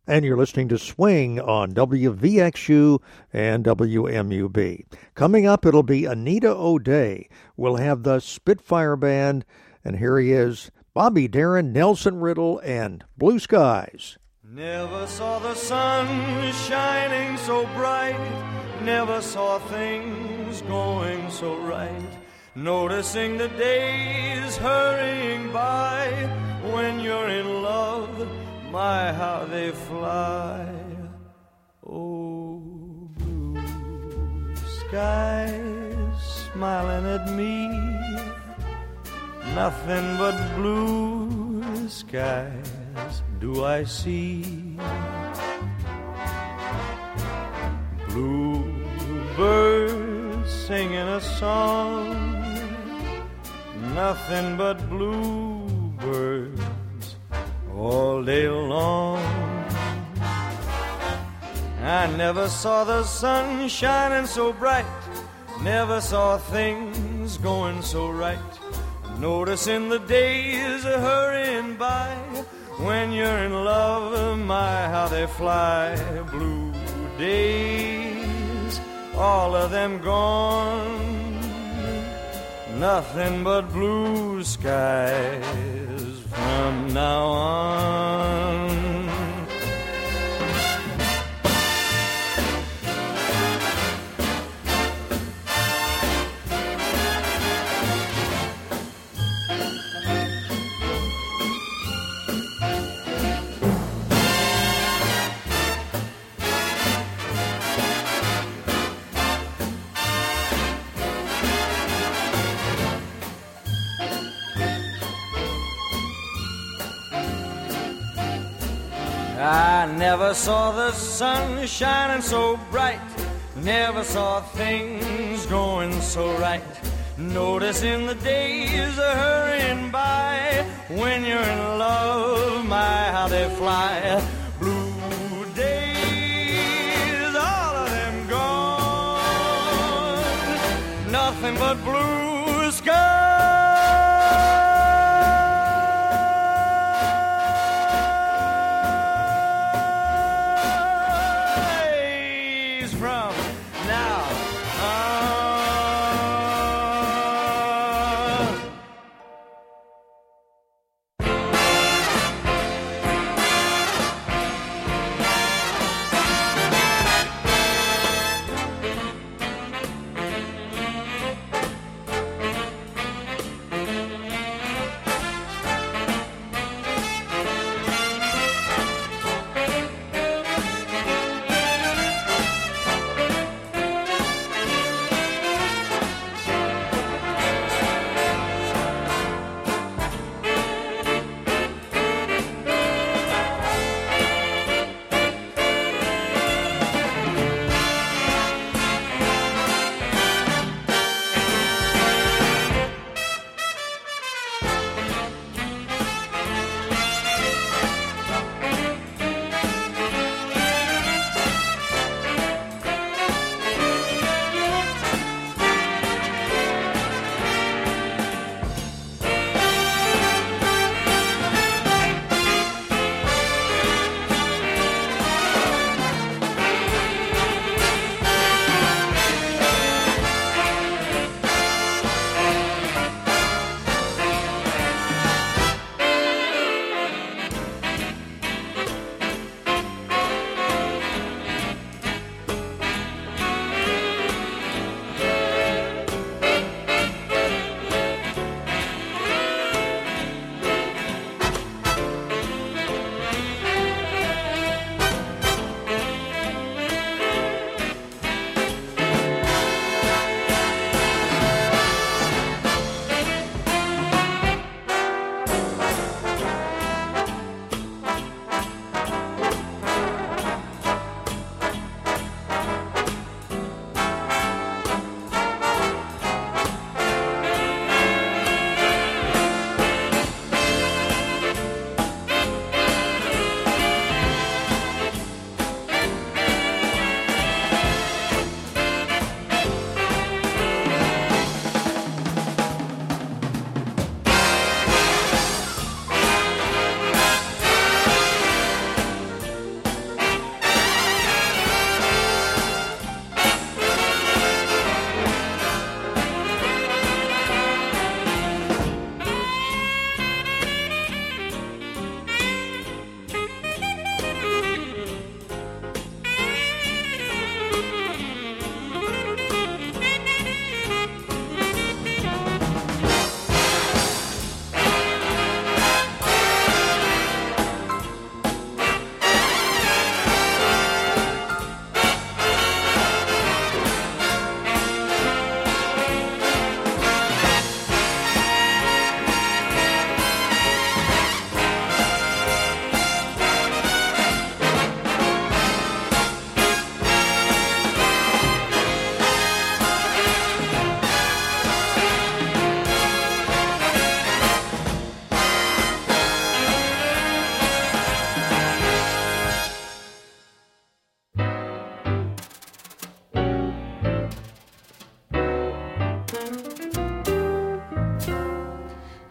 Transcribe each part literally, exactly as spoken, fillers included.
and you're listening to Swing on W V X U and W M U B. Coming up, it'll be Anita O'Day. We'll have the Spitfire Band, and here he is, Bobby Darin, Nelson Riddle, and Blue Skies. Never saw the sun shining so bright, never saw things going so right, noticing the days hurrying by. When you're in love, my, how they fly. Oh, blue skies smiling at me, nothing but blue skies do I see. Blue birds singing a song, nothing but blue birds all day long. I never saw the sun shining so bright, never saw things going so right, noticing the days are hurrying by. When you're in love, my, how they fly. Blue days, all of them gone, nothing but blue skies from now on. I never saw the sun shining so bright, never saw things going so right, noticing the days are hurrying by. When you're in love, my, how they fly. Blue days, all of them gone, nothing but blue skies.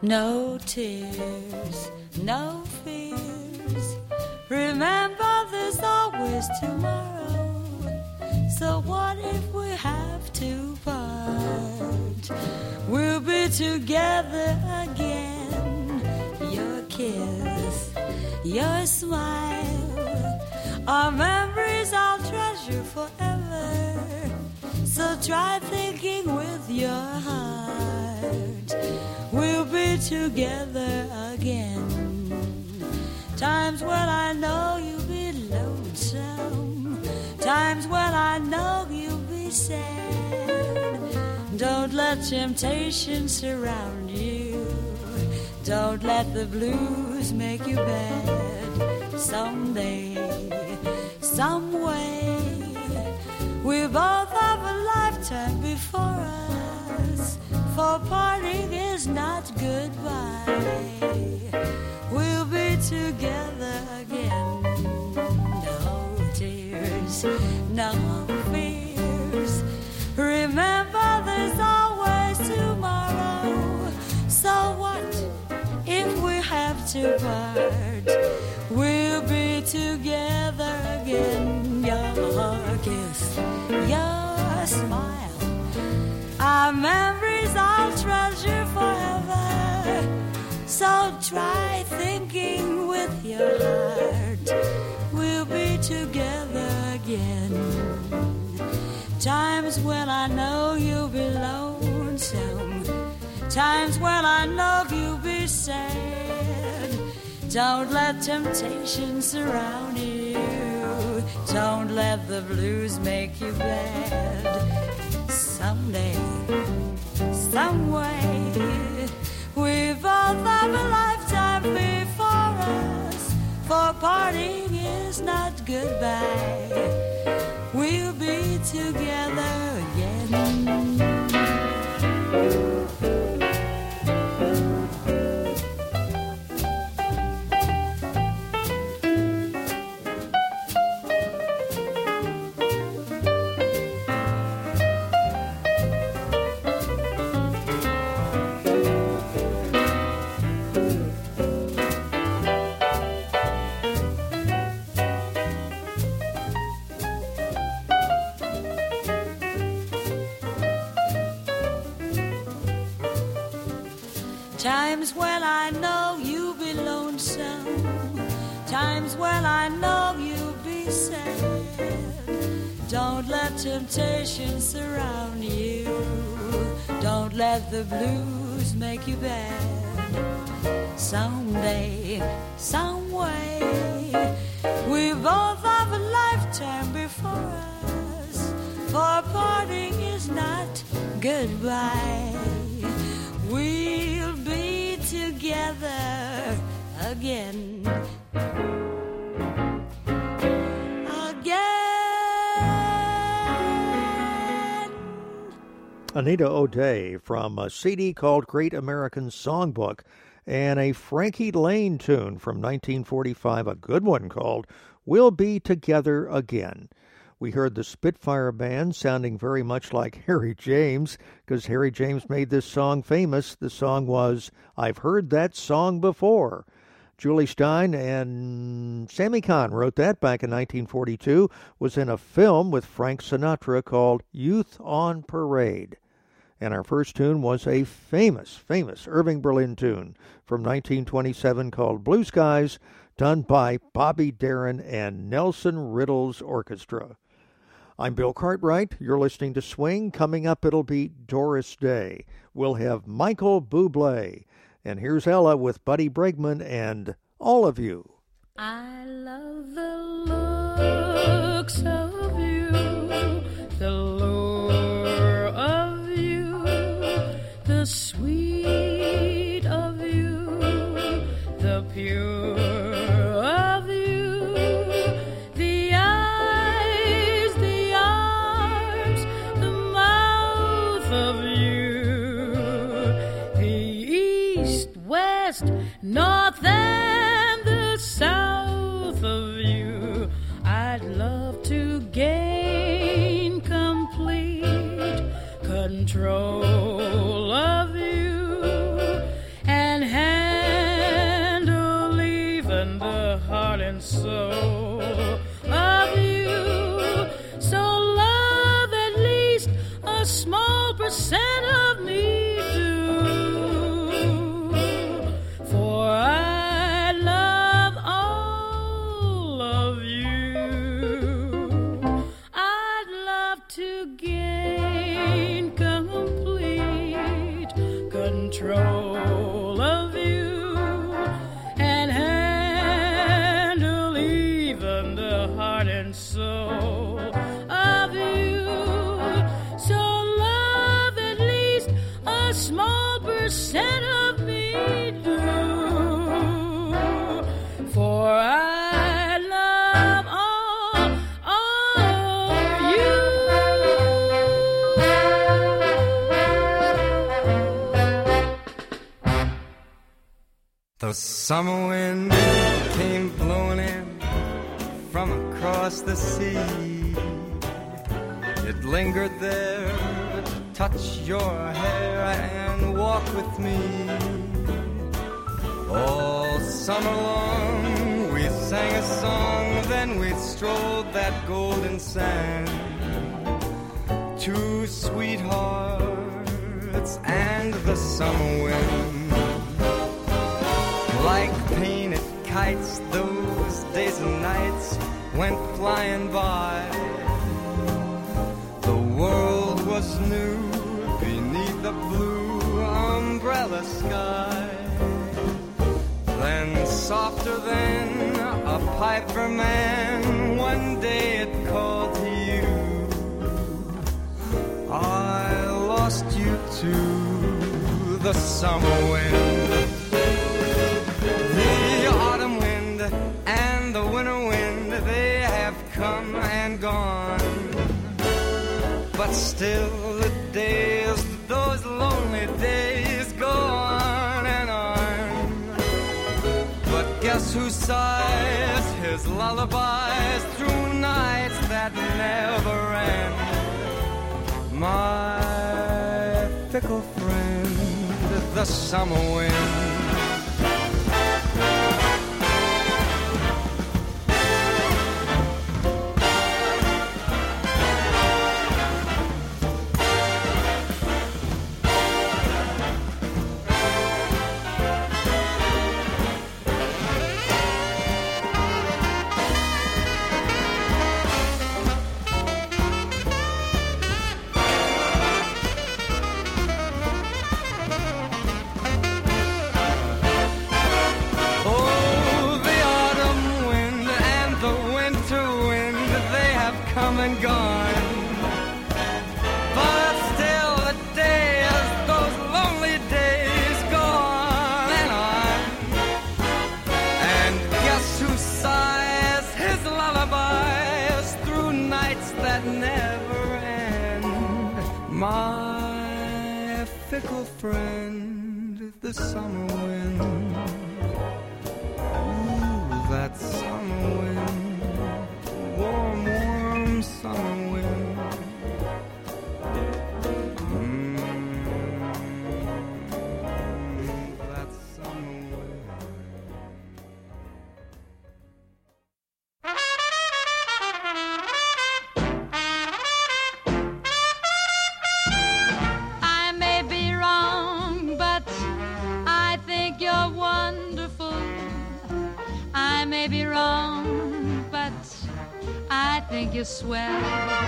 no tears, no fears. Remember, there's always tomorrow. So what if we have to part? We'll be together again. Your kiss, your smile, our memories I'll treasure forever. So try thinking with your heart. We'll be together again. Times when I know you'll be lonesome, times when I know you'll be sad. Don't let temptation surround you. Don't let the blues make you bad. Someday, some way, we both have a lifetime before us. For parting is not goodbye. We'll be together again. No tears, no fears. Remember, there's always tomorrow. So what if we have to part? We'll be together again. Your kiss, your smile, our memories I'll treasure forever. So try thinking with your heart. We'll be together again. Times when I know you'll be lonesome, times when I know you'll be sad. Don't let temptation surround you. Don't let the blues make you bad. Someday, some way, we both have a lifetime before us. For parting is not goodbye. We'll be together again. Times when I know you'll be lonesome, times when I know you'll be sad. Don't let temptation surround you. Don't let the blues make you bad. Someday, some way, we both have a lifetime before us. For parting is not goodbye. We'll be together again. Again. Anita O'Day from a C D called Great American Songbook, and a Frankie Laine tune from nineteen forty-five, a good one called We'll Be Together Again. We heard the Spitfire Band sounding very much like Harry James, because Harry James made this song famous. The song was I've Heard That Song Before. Julie Stein and Sammy Kahn wrote that back in nineteen forty-two, was in a film with Frank Sinatra called Youth on Parade. And our first tune was a famous, famous Irving Berlin tune from nineteen twenty-seven called Blue Skies, done by Bobby Darin and Nelson Riddle's Orchestra. I'm Bill Cartwright. You're listening to Swing. Coming up, it'll be Doris Day. We'll have Michael Bublé. And here's Ella with Buddy Bregman and All of You. I love the looks of you, the lure of you, the sweet of you, the pure of you, the eyes, the arms, the mouth of you, the east, west, north, and the south of you. I'd love to gain complete control of you and percent of me do, for I love all of you. I'd love to gain complete control of you and handle even the heart and soul of you. So love at least a small percent of me do, for I love all of you. The summer wind came blowing in from across the sea. It lingered there to touch your hair and walk with me. All summer long we sang a song, then we strolled that golden sand. Two sweethearts and the summer wind. Like painted kites, those days and nights went flying by. The world was new beneath the blue umbrella sky. Then softer than a piper man, one day it called to you. I lost you to the summer wind. The autumn wind and the winter wind, they have come and gone. But still the days, those lonely days go on and on. But guess who sighs his lullabies through nights that never end? My fickle friend, the summer wind. And gone, but still the days, those lonely days go on and on. And guess who sighs his lullabies through nights that never end? My fickle friend, the summer wind. Ooh, that summer wind, warm, warm summer wind. Mm, that summer wind. I may be wrong, but I think you're wonderful. I may be wrong, but I think you're swell.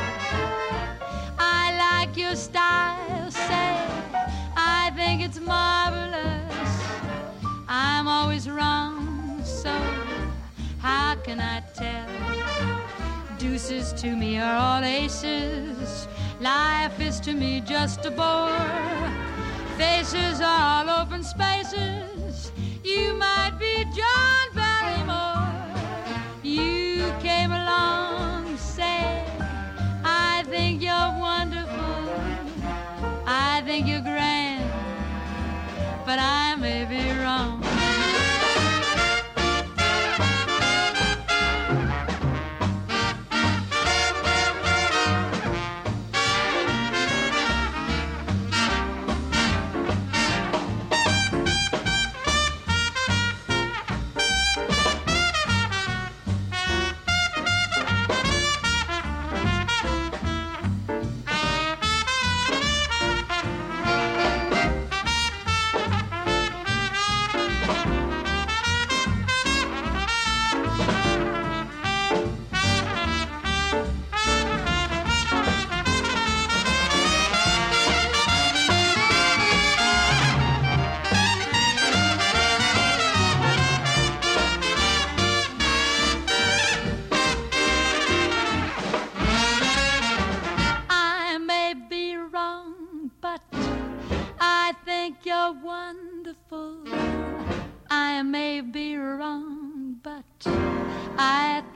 I like your style, say, I think it's marvelous. I'm always wrong, so how can I tell? Deuces to me are all aces. Life is to me just a bore. Faces are all open spaces. You might be John Barrymore. You came along, say, I think you're wonderful. I think you're grand, but I may be wrong.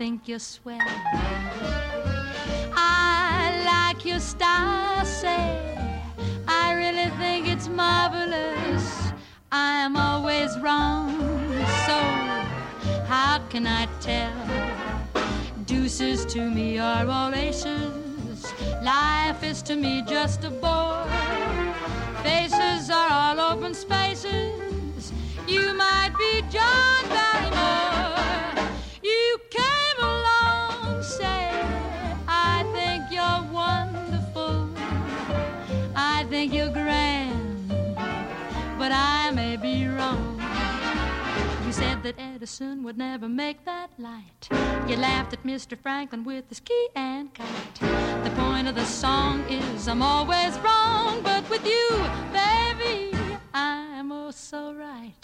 think you're swell. I like your style, say, I really think it's marvelous. I am always wrong, so how can I tell? Deuces to me are all aces. Life is to me just a bore. Faces are all open spaces. You might be John Barrymore. You came along, say, I think you're wonderful. I think you're grand, but I may be wrong. You said that Edison would never make that light. You laughed at Mister Franklin with his key and kite. The point of the song is I'm always wrong, but with you, baby, I'm oh so right.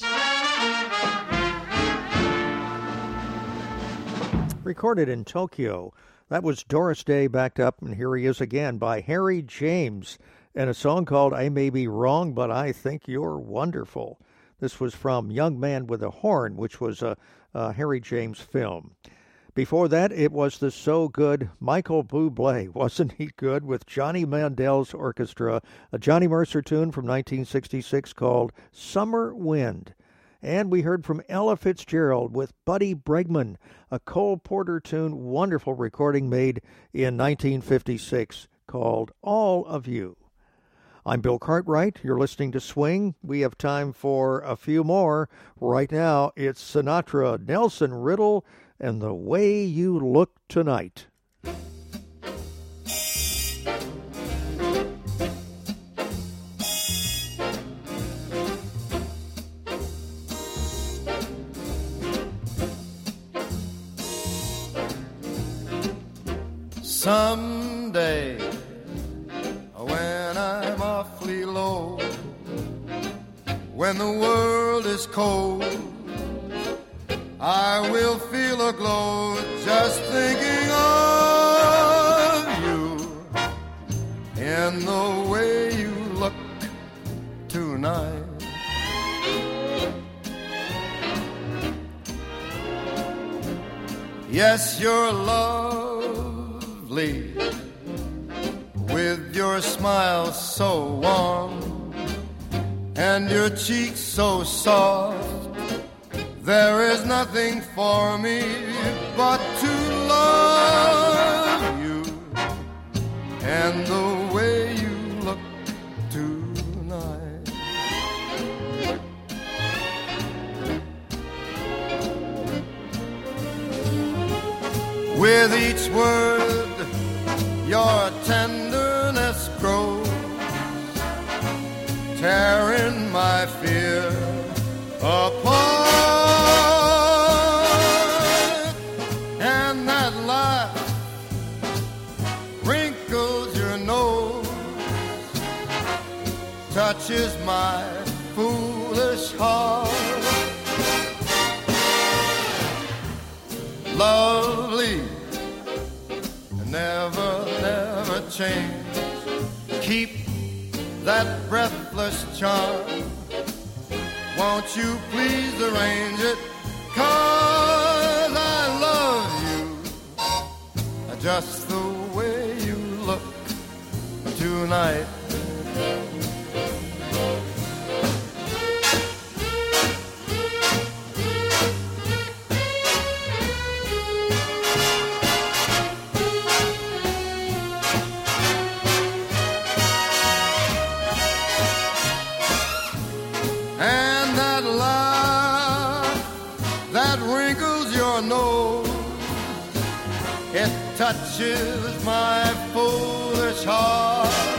Recorded in Tokyo, that was Doris Day backed up, and here he is again by Harry James, and a song called I May Be Wrong, But I Think You're Wonderful. This was from Young Man with a Horn, which was a, a Harry James film. Before that, it was the so good Michael Bublé. Wasn't he good? With Johnny Mandel's orchestra, a Johnny Mercer tune from nineteen sixty-six called Summer Wind. And we heard from Ella Fitzgerald with Buddy Bregman, a Cole Porter tune, wonderful recording made in nineteen fifty-six called All of You. I'm Bill Cartwright. You're listening to Swing. We have time for a few more. Right now, it's Sinatra, Nelson Riddle, and The Way You Look Tonight. Someday, when I'm awfully low, when the world is cold, I will feel a glow just thinking of you and the way you look tonight. Yes, you're lovely with your smile so warm and your cheeks so soft. There is nothing for me but to love you and the way you look tonight. With each word, your tenderness grows, tearing my fear apart. And that laugh wrinkles your nose, touches my foolish heart. Lovely, never, never change. Keep that breathless charm. Won't you please arrange it? 'Cause I love you just the way you look tonight. Touches my foolish heart.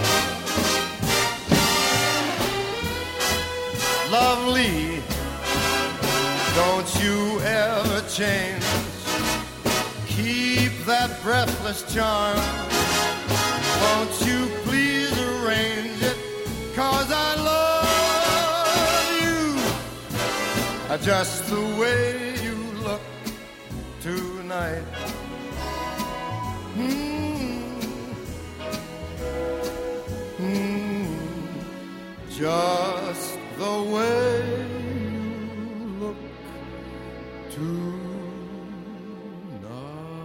Lovely, don't you ever change. Keep that breathless charm. Won't you please arrange it? 'Cause I love you just the way you look tonight. Mm, mm, just the way you look tonight.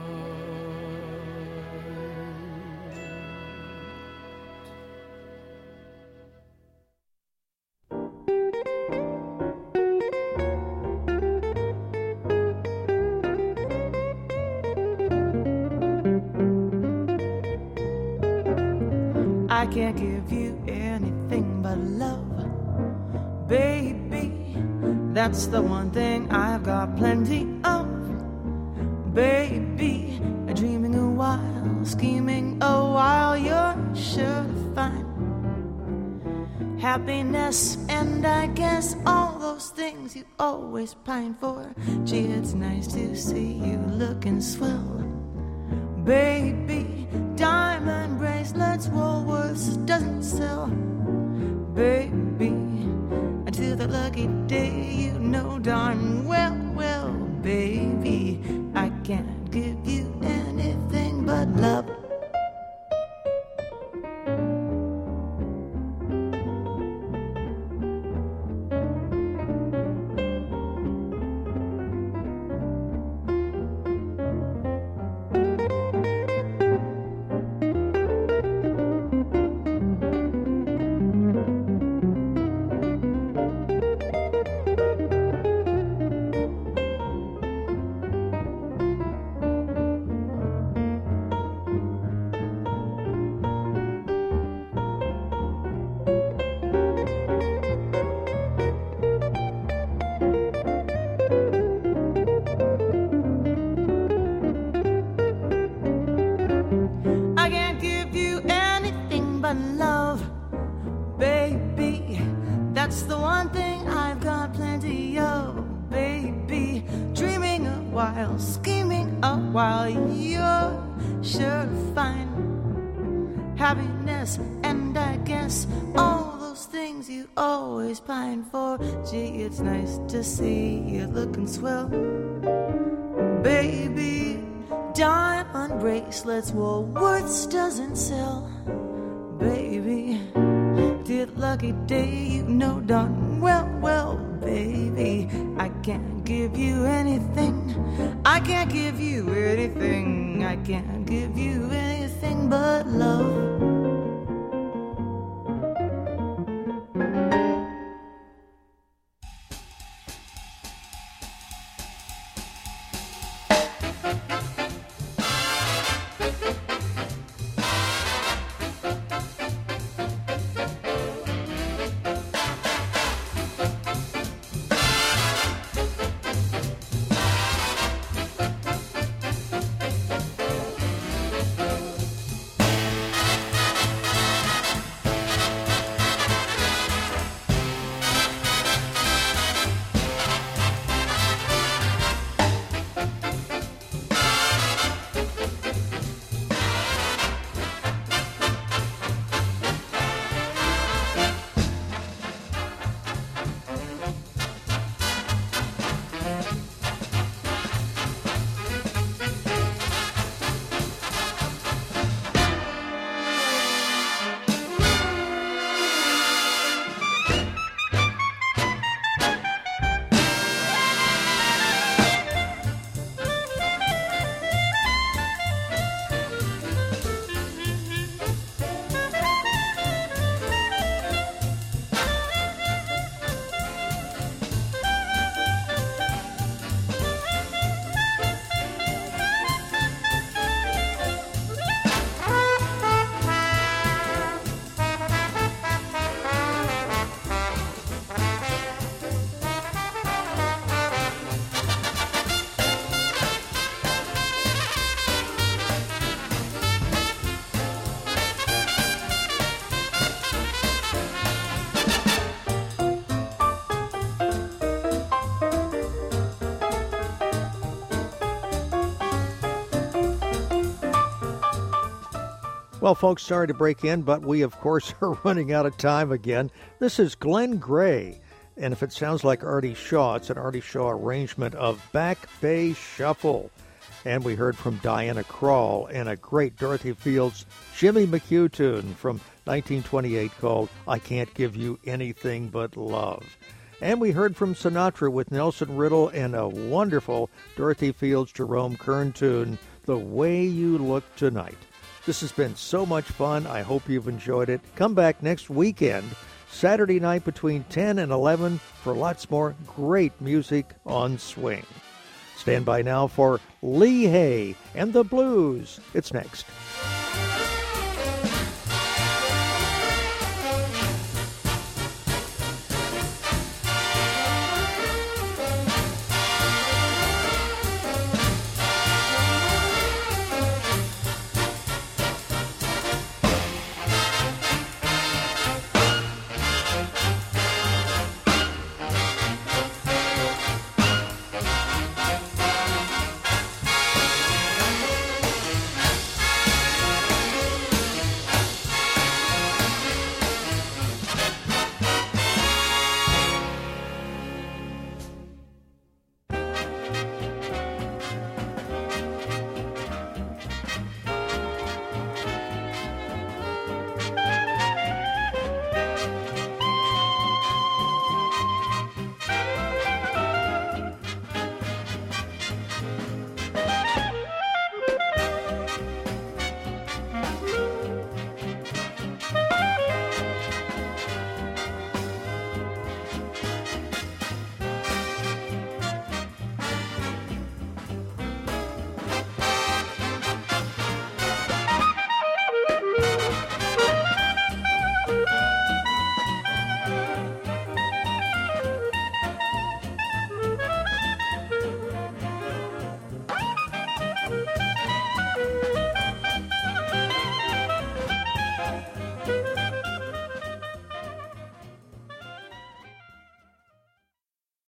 can't give you anything but love, baby. That's the one thing I've got plenty of, baby. Dreaming a while, scheming a while, you're sure to find happiness, and I guess all those things you always pine for. Gee, it's nice to see you looking swell, baby. Diamond bracelets Woolworths doesn't sell, baby. Until that lucky day, you know darn well, well, baby, I can't give you anything but love. It's nice to see you looking swell, baby. Diamond bracelets Woolworths doesn't sell, baby. Did lucky day, you know darn well, well, baby. I can't give you anything, I can't give you anything, I can't give you anything but love. Well, folks, sorry to break in, but we, of course, are running out of time again. This is Glenn Gray, and if it sounds like Artie Shaw, it's an Artie Shaw arrangement of Back Bay Shuffle. And we heard from Diana Krall and a great Dorothy Fields Jimmy McHugh tune from nineteen twenty-eight called I Can't Give You Anything But Love. And we heard from Sinatra with Nelson Riddle and a wonderful Dorothy Fields Jerome Kern tune, The Way You Look Tonight. This has been so much fun. I hope you've enjoyed it. Come back next weekend, Saturday night between ten and eleven for lots more great music on swing. Stand by now for Lee Hay and the Blues. It's next.